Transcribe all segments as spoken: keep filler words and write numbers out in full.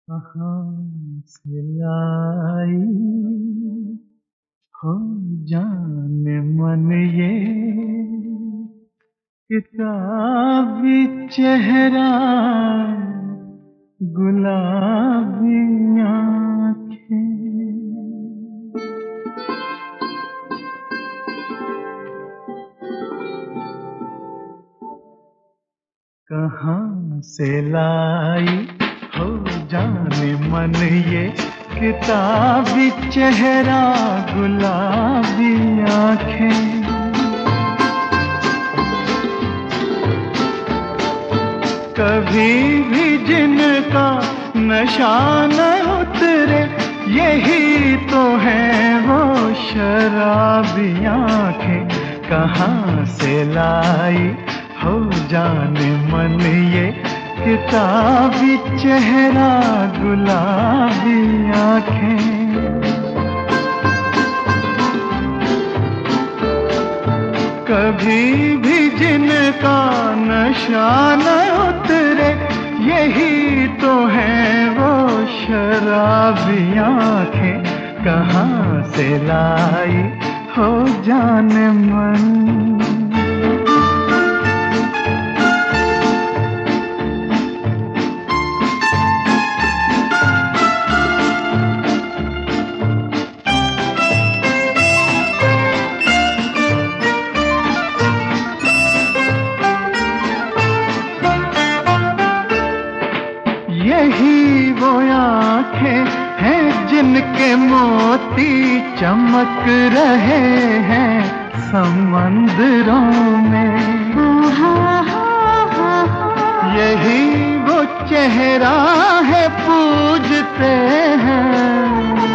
कहाँ से लाई हो जाने मन ये किताबी चेहरा, गुलाबी आँखें। कहाँ से लाई हो जाने मन ये किताबी चेहरा, गुलाबी आँखें। कभी भी जिनका नशा न उतरे, यही तो है वो शराबी आँखें। कहाँ से लाई हो जाने मन ये किताबी चेहरा, गुलाबी आँखें। कभी भी जिनका नशा न उतरे, यही तो है वो शराबी आँखें। कहाँ से लाई हो जाने मन। यही वो आँखें हैं जिनके मोती चमक रहे हैं समंदरों में। यही वो चेहरा है पूजते हैं,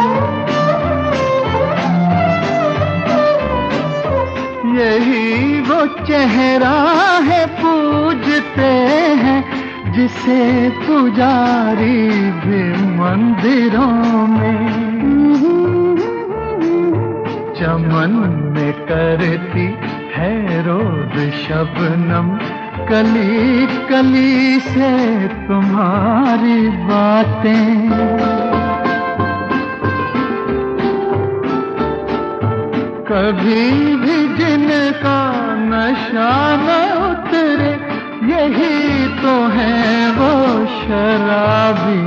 यही वो चेहरा है पूजते हैं, जिसे पुजारी भी मंदिरों में। चमन में करती है रोज शबनम, कली कली से तुम्हारी बातें। कभी भी जिनका नशा न उतरे, यही तो है वो शराबी